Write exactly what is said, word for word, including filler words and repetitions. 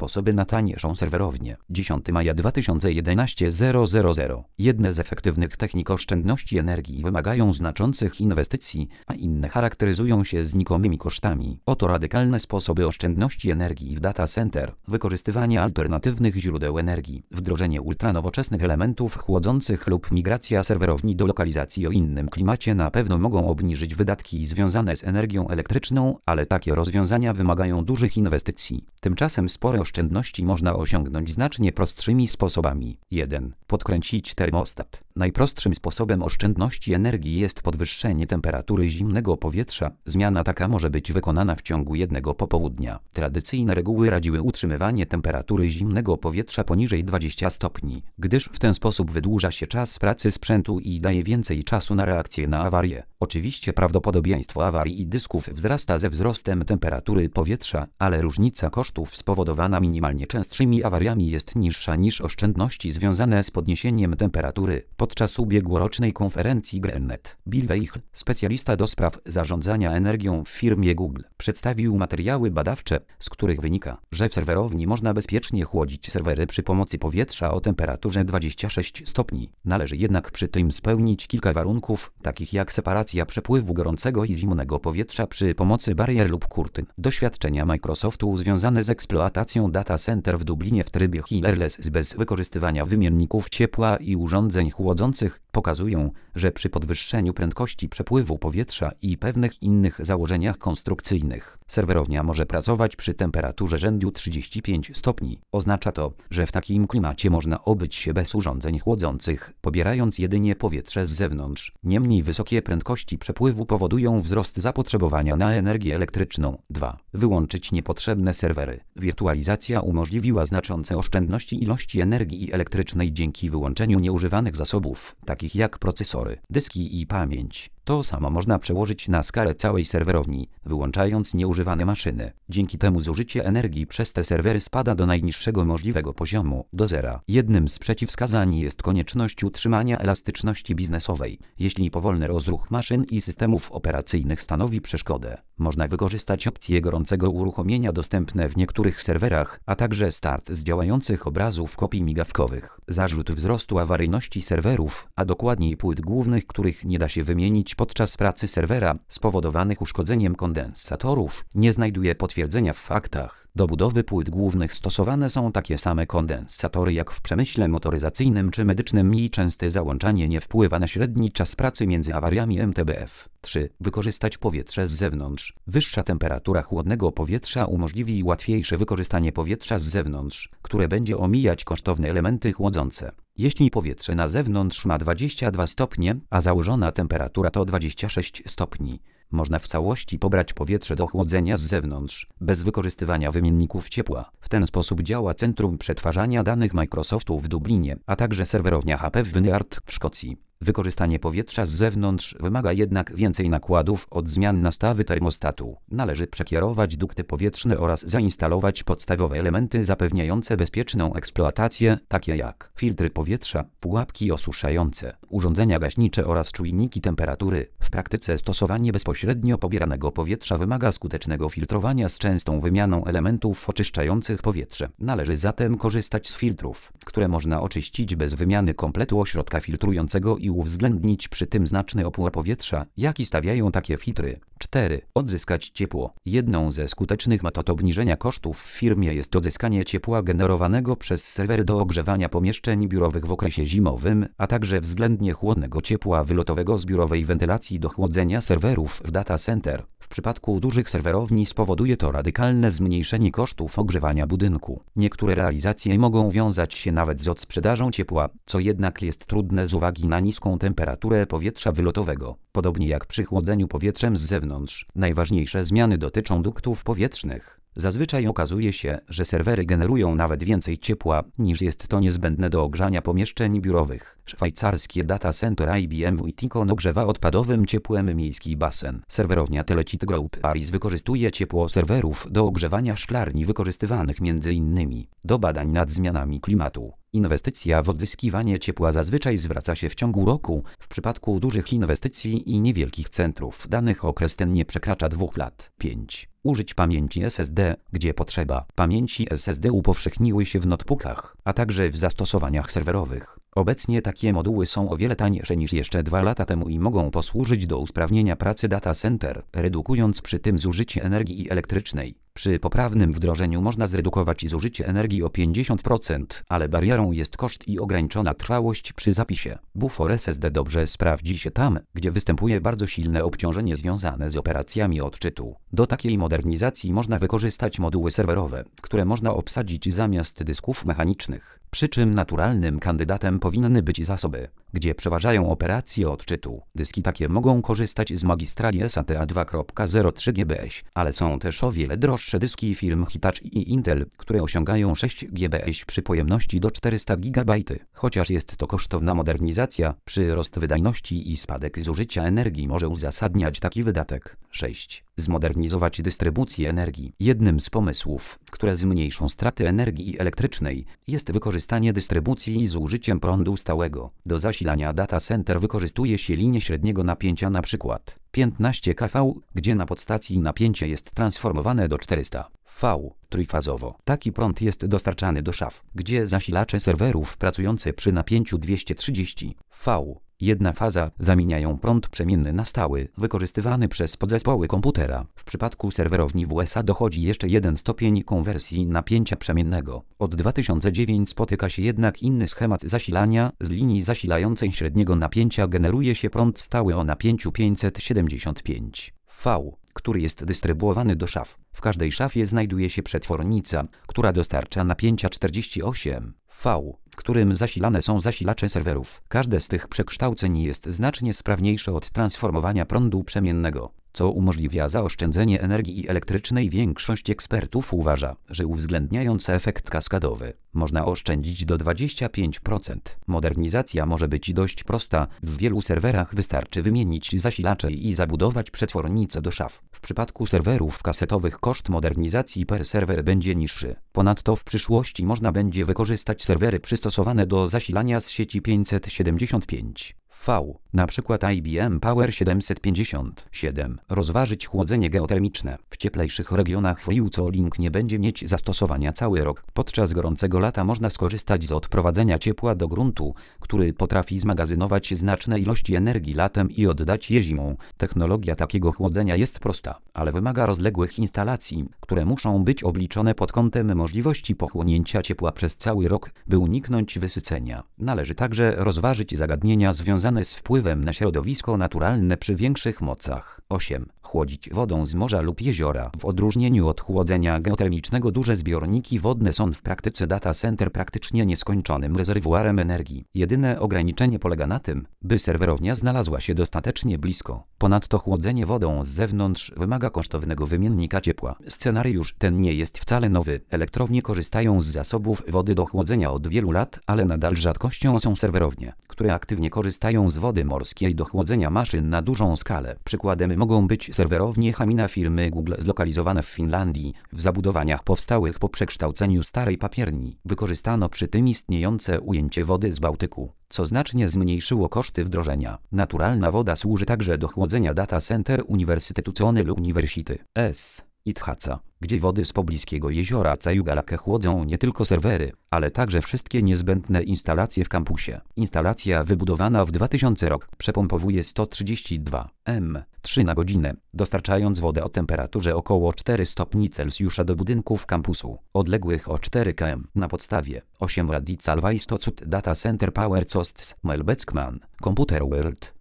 sposoby na taniejszą serwerownię. dziesiątego maja dwa tysiące jedenastego zero zero zero. Jedne z efektywnych technik oszczędności energii wymagają znaczących inwestycji, a inne charakteryzują się znikomymi kosztami. Oto radykalne sposoby oszczędności energii w data center: wykorzystywanie alternatywnych źródeł energii, wdrożenie ultranowoczesnych elementów chłodzących lub migracja serwerowni do lokalizacji o innym klimacie na pewno mogą obniżyć wydatki związane z energią elektryczną, ale takie rozwiązania wymagają dużych inwestycji. Tymczasem spore oszczędności można osiągnąć znacznie prostszymi sposobami. jeden. Podkręcić termostat. Najprostszym sposobem oszczędności energii jest podwyższenie temperatury zimnego powietrza. Zmiana taka może być wykonana w ciągu jednego popołudnia. Tradycyjne reguły radziły utrzymywanie temperatury zimnego powietrza poniżej dwudziestu stopni, gdyż w ten sposób wydłuża się czas pracy sprzętu i daje więcej czasu na reakcję na awarię. Oczywiście prawdopodobieństwo awarii i dysków wzrasta ze wzrostem temperatury powietrza, ale różnica kosztów spowodowana minimalnie częstszymi awariami jest niższa niż oszczędności związane z podniesieniem temperatury. Podczas ubiegłorocznej konferencji Grannet, Bill Weich, specjalista do spraw zarządzania energią w firmie Google, przedstawił materiały badawcze, z których wynika, że w serwerowni można bezpiecznie chłodzić serwery przy pomocy powietrza o temperaturze dwudziestu sześciu stopni. Należy jednak przy tym spełnić kilka warunków, takich jak separacja przepływu gorącego i zimnego powietrza przy pomocy barier lub kurtyn. Doświadczenia Microsoftu związane z eksploatacją data center w Dublinie w trybie headerless bez wykorzystywania wymienników ciepła i urządzeń chłodzących pokazują, że przy podwyższeniu prędkości przepływu powietrza i pewnych innych założeniach konstrukcyjnych serwerownia może pracować przy temperaturze rzędu trzydziestu pięciu stopni. Oznacza to, że w takim klimacie można obyć się bez urządzeń chłodzących, pobierając jedynie powietrze z zewnątrz. Niemniej wysokie prędkości przepływu powodują wzrost zapotrzebowania na energię elektryczną. dwa. Wyłączyć niepotrzebne serwery. Wirtualizacja umożliwiła znaczące oszczędności ilości energii elektrycznej dzięki wyłączeniu nieużywanych zasobów, takich jak procesory, dyski i pamięć. To samo można przełożyć na skalę całej serwerowni, wyłączając nieużywane maszyny. Dzięki temu zużycie energii przez te serwery spada do najniższego możliwego poziomu, do zera. Jednym z przeciwwskazań jest konieczność utrzymania elastyczności biznesowej. Jeśli powolny rozruch maszyn i systemów operacyjnych stanowi przeszkodę, można wykorzystać opcje gorącego uruchomienia dostępne w niektórych serwerach, a także start z działających obrazów kopii migawkowych. Zarzut wzrostu awaryjności serwerów, a dokładniej płyt głównych, których nie da się wymienić podczas pracy serwera, spowodowanych uszkodzeniem kondensatorów, nie znajduje potwierdzenia w faktach. Do budowy płyt głównych stosowane są takie same kondensatory jak w przemyśle motoryzacyjnym czy medycznym i częste załączanie nie wpływa na średni czas pracy między awariami M T B F. trzy. Wykorzystać powietrze z zewnątrz. Wyższa temperatura chłodnego powietrza umożliwi łatwiejsze wykorzystanie powietrza z zewnątrz, które będzie omijać kosztowne elementy chłodzące. Jeśli powietrze na zewnątrz ma dwadzieścia dwa stopnie, a założona temperatura to dwadzieścia sześć stopni, można w całości pobrać powietrze do chłodzenia z zewnątrz, bez wykorzystywania wymienników ciepła. W ten sposób działa Centrum Przetwarzania Danych Microsoftu w Dublinie, a także serwerownia H P w Wynyard w Szkocji. Wykorzystanie powietrza z zewnątrz wymaga jednak więcej nakładów od zmian nastawy termostatu. Należy przekierować dukty powietrzne oraz zainstalować podstawowe elementy zapewniające bezpieczną eksploatację, takie jak filtry powietrza, pułapki osuszające, urządzenia gaśnicze oraz czujniki temperatury. W praktyce stosowanie bezpośrednio pobieranego powietrza wymaga skutecznego filtrowania z częstą wymianą elementów oczyszczających powietrze. Należy zatem korzystać z filtrów, które można oczyścić bez wymiany kompletu ośrodka filtrującego i uwzględnić przy tym znaczny opór powietrza, jaki stawiają takie filtry. cztery. Odzyskać ciepło. Jedną ze skutecznych metod obniżenia kosztów w firmie jest odzyskanie ciepła generowanego przez serwery do ogrzewania pomieszczeń biurowych w okresie zimowym, a także względnie chłodnego ciepła wylotowego z biurowej wentylacji do chłodzenia serwerów w data center. W przypadku dużych serwerowni spowoduje to radykalne zmniejszenie kosztów ogrzewania budynku. Niektóre realizacje mogą wiązać się nawet z odsprzedażą ciepła, co jednak jest trudne z uwagi na niską temperaturę powietrza wylotowego. Podobnie jak przy chłodzeniu powietrzem z zewnątrz, najważniejsze zmiany dotyczą duktów powietrznych. Zazwyczaj okazuje się, że serwery generują nawet więcej ciepła, niż jest to niezbędne do ogrzania pomieszczeń biurowych. Szwajcarskie data center I B M Witticon ogrzewa odpadowym ciepłem miejski basen. Serwerownia Telecit Group Paris wykorzystuje ciepło serwerów do ogrzewania szklarni wykorzystywanych między innymi do badań nad zmianami klimatu. Inwestycja w odzyskiwanie ciepła zazwyczaj zwraca się w ciągu roku. W przypadku dużych inwestycji i niewielkich centrów danych okres ten nie przekracza dwóch lat. pięć. Użyć pamięci S S D, gdzie potrzeba. Pamięci S S D upowszechniły się w notebookach, a także w zastosowaniach serwerowych. Obecnie takie moduły są o wiele tańsze niż jeszcze dwa lata temu i mogą posłużyć do usprawnienia pracy data center, redukując przy tym zużycie energii elektrycznej. Przy poprawnym wdrożeniu można zredukować zużycie energii o pięćdziesiąt procent, ale barierą jest koszt i ograniczona trwałość przy zapisie. Bufor S S D dobrze sprawdzi się tam, gdzie występuje bardzo silne obciążenie związane z operacjami odczytu. Do takiej modernizacji można wykorzystać moduły serwerowe, które można obsadzić zamiast dysków mechanicznych. Przy czym naturalnym kandydatem powinny być zasoby, gdzie przeważają operacje odczytu. Dyski takie mogą korzystać z magistrali SATA dwa zero trzy gigabajtów, ale są też o wiele droższe dyski firm Hitachi i Intel, które osiągają sześć gigabajtów przy pojemności do czterysta gigabajtów. Chociaż jest to kosztowna modernizacja, przyrost wydajności i spadek zużycia energii może uzasadniać taki wydatek. sześć. Zmodernizować dystrybucję energii. Jednym z pomysłów, które zmniejszą straty energii elektrycznej, jest wykorzystanie dystrybucji z użyciem prądu stałego. Do zasilania data center wykorzystuje się linię średniego napięcia, np. piętnaście kilowołtów, gdzie na podstacji napięcie jest transformowane do czterysta V trójfazowo. Taki prąd jest dostarczany do szaf, gdzie zasilacze serwerów pracujące przy napięciu dwieście trzydzieści V jedna faza zamieniają prąd przemienny na stały, wykorzystywany przez podzespoły komputera. W przypadku serwerowni w U S A dochodzi jeszcze jeden stopień konwersji napięcia przemiennego. Od dwa tysiące dziewiątego spotyka się jednak inny schemat zasilania. Z linii zasilającej średniego napięcia generuje się prąd stały o napięciu pięćset siedemdziesiąt pięć V, który jest dystrybuowany do szaf. W każdej szafie znajduje się przetwornica, która dostarcza napięcia czterdzieści osiem V, którym zasilane są zasilacze serwerów. Każde z tych przekształceń jest znacznie sprawniejsze od transformowania prądu przemiennego, co umożliwia zaoszczędzenie energii elektrycznej. Większość ekspertów uważa, że uwzględniając efekt kaskadowy, można oszczędzić do dwudziestu pięciu procent. Modernizacja może być dość prosta. W wielu serwerach wystarczy wymienić zasilacze i zabudować przetwornicę do szaf. W przypadku serwerów kasetowych koszt modernizacji per serwer będzie niższy. Ponadto w przyszłości można będzie wykorzystać serwery przystosowane do zasilania z sieci pięćset siedemdziesiąt pięć V, na przykład I B M Power siedemset pięćdziesiąt siedem. Rozważyć chłodzenie geotermiczne. W cieplejszych regionach FreeCooling nie będzie mieć zastosowania cały rok. Podczas gorącego lata można skorzystać z odprowadzenia ciepła do gruntu, który potrafi zmagazynować znaczne ilości energii latem i oddać je zimą. Technologia takiego chłodzenia jest prosta, ale wymaga rozległych instalacji, które muszą być obliczone pod kątem możliwości pochłonięcia ciepła przez cały rok, by uniknąć wysycenia. Należy także rozważyć zagadnienia związane z wpływem na środowisko naturalne przy większych mocach. osiem. Chłodzić wodą z morza lub jeziora. W odróżnieniu od chłodzenia geotermicznego duże zbiorniki wodne są w praktyce data center praktycznie nieskończonym rezerwuarem energii. Jedyne ograniczenie polega na tym, by serwerownia znalazła się dostatecznie blisko. Ponadto chłodzenie wodą z zewnątrz wymaga kosztownego wymiennika ciepła. Scenariusz ten nie jest wcale nowy. Elektrownie korzystają z zasobów wody do chłodzenia od wielu lat, ale nadal rzadkością są serwerownie, które aktywnie korzystają z wody morskiej do chłodzenia maszyn na dużą skalę. Przykładem mogą być serwerownie Hamina firmy Google zlokalizowane w Finlandii. W zabudowaniach powstałych po przekształceniu starej papierni wykorzystano przy tym istniejące ujęcie wody z Bałtyku, co znacznie zmniejszyło koszty wdrożenia. Naturalna woda służy także do chłodzenia data center Uniwersytetu Cornell University S. Ithaca, gdzie wody z pobliskiego jeziora Cayuga-Lake chłodzą nie tylko serwery, ale także wszystkie niezbędne instalacje w kampusie. Instalacja wybudowana w dwa tysiące rok przepompowuje sto trzydzieści dwa metrów trzy na godzinę, dostarczając wodę o temperaturze około cztery stopni Celsjusza do budynków kampusu, odległych o cztery kilometry. Na podstawie osiem Radicalwajstocud Data Center Power Costs Mail Beckman, Computer World.